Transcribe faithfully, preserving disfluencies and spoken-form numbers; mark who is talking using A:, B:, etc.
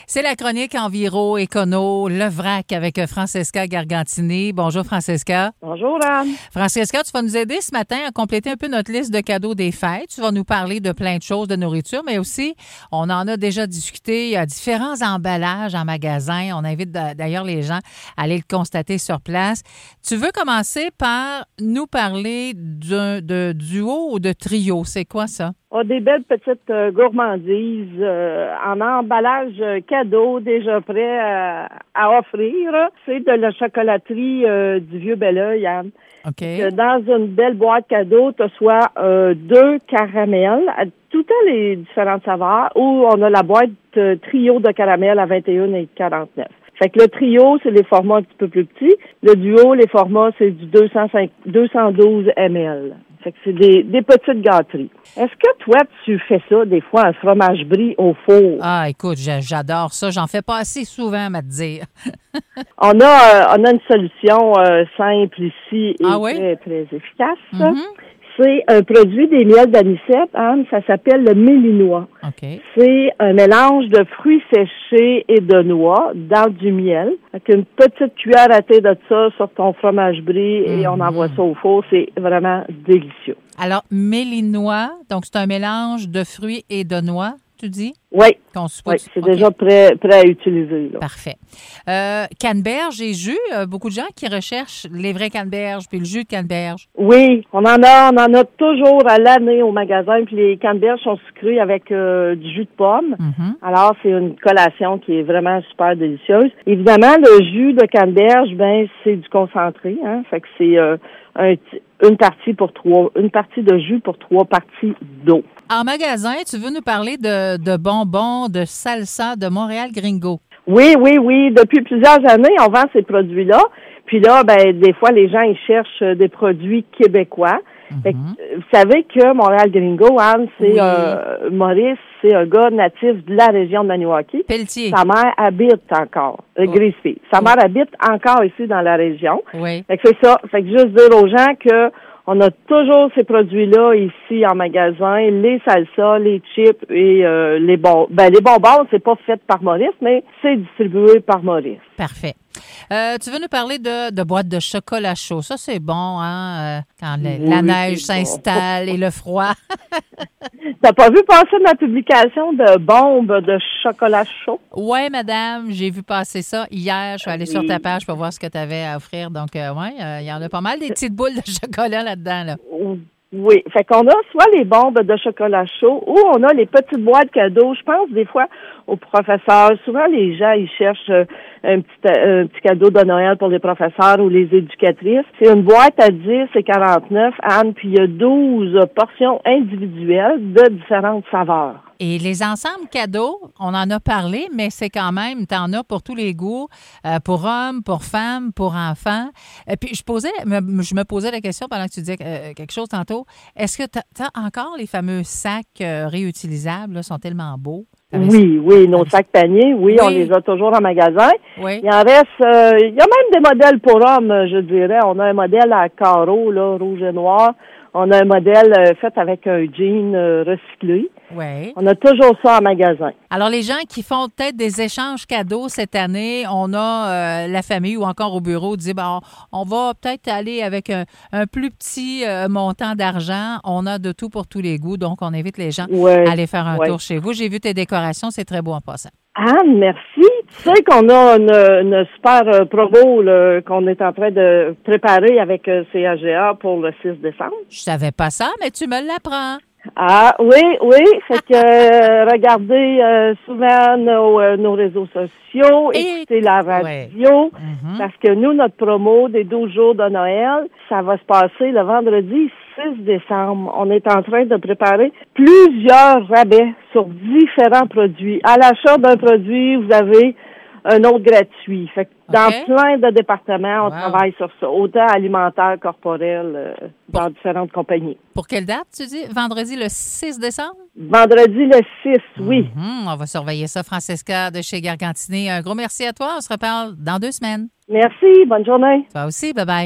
A: C'est la chronique Enviro Écono, le vrac avec Francesca Gargantini. Bonjour Francesca.
B: Bonjour Anne.
A: Francesca, tu vas nous aider ce matin à compléter un peu notre liste de cadeaux des fêtes. Tu vas nous parler de plein de choses de nourriture, mais aussi, on en a déjà discuté, il y a différents emballages en magasin. On invite d'ailleurs les gens à aller le constater sur place. Tu veux commencer par nous parler d'un de duo ou de trio? C'est quoi ça?
B: On a des belles petites euh, gourmandises euh, en emballage euh, cadeau déjà prêt à, à offrir. C'est de la chocolaterie euh, du Vieux Belleuil, Anne.
A: OK.
B: Euh, dans une belle boîte cadeau, tu as soit euh, deux caramels, à tout le temps les différentes saveurs, ou on a la boîte euh, trio de caramel à vingt et un et quarante-neuf. Fait que le trio, c'est les formats un petit peu plus petits. Le duo, les formats, c'est du deux cent cinq, deux cent douze millilitres. Fait que c'est des, des petites gâteries. Est-ce que toi, tu fais ça, des fois, un fromage brie au four?
A: Ah, écoute, j'adore ça. J'en fais pas assez souvent, à te dire.
B: on a euh, on a une solution euh, simple ici et
A: ah oui?
B: très, très efficace.
A: Mm-hmm.
B: C'est un produit des miels d'anisette, Anne, ça s'appelle le mélinois.
A: Okay.
B: C'est un mélange de fruits séchés et de noix dans du miel. Avec une petite cuillère à thé de ça sur ton fromage brie et mm-hmm. on envoie ça au four. C'est vraiment délicieux.
A: Alors, mélinois, donc c'est un mélange de fruits et de noix, tu dis?
B: Oui,
A: oui
B: c'est
A: okay.
B: déjà prêt, prêt à utiliser. Là.
A: Parfait. Euh, canneberge et jus, euh, beaucoup de gens qui recherchent les vrais canneberges puis le jus de canneberge.
B: Oui, on en a, on en a toujours à l'année au magasin. Puis les canneberges sont sucrées avec euh, du jus de pomme. Mm-hmm. Alors c'est une collation qui est vraiment super délicieuse. Évidemment, le jus de canneberge, ben c'est du concentré, hein. Fait que c'est euh, un, une partie pour trois, une partie de jus pour trois parties d'eau.
A: En magasin, tu veux nous parler de, de bonbons, de salsa de Montréal Gringo.
B: Oui, oui, oui. Depuis plusieurs années, on vend ces produits-là. Puis là, ben des fois, les gens ils cherchent des produits québécois. Mm-hmm. Fait que, vous savez que Montréal Gringo, Anne, c'est oui. euh, Maurice, c'est un gars natif de la région de Maniwaki.
A: Pelletier.
B: Sa mère habite encore, euh, oh. Grisby. Sa oh. mère habite encore ici dans la région.
A: Oui.
B: Fait que c'est ça. Fait que juste dire aux gens que on a toujours ces produits-là ici en magasin, les salsas, les chips et euh, les bon, ben les bonbons, c'est pas fait par Maurice, mais c'est distribué par Maurice.
A: Parfait. Euh, tu veux nous parler de, de boîtes de chocolat chaud. Ça, c'est bon, hein, euh, quand le, oui, la neige s'installe bon. Et le froid.
B: T'as pas vu passer ma publication de bombes de chocolat chaud?
A: Oui, madame, j'ai vu passer ça hier. Je suis allée oui. sur ta page pour voir ce que tu avais à offrir. Donc, euh, oui, il euh, y en a pas mal des petites boules de chocolat là-dedans, là.
B: Oui, fait qu'on a soit les bombes de chocolat chaud ou on a les petites boîtes cadeaux. Je pense des fois aux professeurs. Souvent, les gens, ils cherchent un petit, un petit cadeau de Noël pour les professeurs ou les éducatrices. C'est une boîte à dix et quarante-neuf, Anne, puis il y a douze portions individuelles de différentes saveurs.
A: Et les ensembles cadeaux, on en a parlé, mais c'est quand même, t'en as pour tous les goûts, euh, pour hommes, pour femmes, pour enfants. Et puis, je posais, me, je me posais la question pendant que tu disais euh, quelque chose tantôt. Est-ce que tu as encore les fameux sacs euh, réutilisables, là, sont tellement beaux?
B: Oui, oui, nos sacs paniers, oui, oui, on les a toujours en magasin.
A: Oui.
B: Il en reste, euh, il y a même des modèles pour hommes, je dirais. On a un modèle à carreaux, là, rouge et noir. On a un modèle euh, fait avec un jean euh, recyclé.
A: Oui.
B: On a toujours ça en magasin.
A: Alors, les gens qui font peut-être des échanges cadeaux cette année, on a euh, la famille ou encore au bureau dit, bon, on va peut-être aller avec un, un plus petit euh, montant d'argent. On a de tout pour tous les goûts, donc on invite les gens ouais. à aller faire un ouais. tour chez vous. J'ai vu tes décorations, c'est très beau en passant.
B: Anne, merci. Tu sais qu'on a une, une super euh, promo là, qu'on est en train de préparer avec euh, C A G A pour le six décembre.
A: Je savais pas ça, mais tu me l'apprends.
B: Ah oui, oui. Fait que euh, regardez euh, souvent nos, euh, nos réseaux sociaux, et écoutez la radio, ouais. mm-hmm. parce que nous, notre promo des douze jours de Noël, ça va se passer le vendredi six décembre. On est en train de préparer plusieurs rabais sur différents produits. À l'achat d'un produit, vous avez un autre gratuit. Fait que dans okay. plein de départements, on wow. travaille sur ça. Autant alimentaire, corporel, euh, dans pour, différentes compagnies.
A: Pour quelle date, tu dis? Vendredi le six décembre?
B: Vendredi le six, oui.
A: Mm-hmm. On va surveiller ça. Francesca de chez Gargantini, un gros merci à toi. On se reparle dans deux semaines.
B: Merci. Bonne journée.
A: Toi aussi. Bye-bye.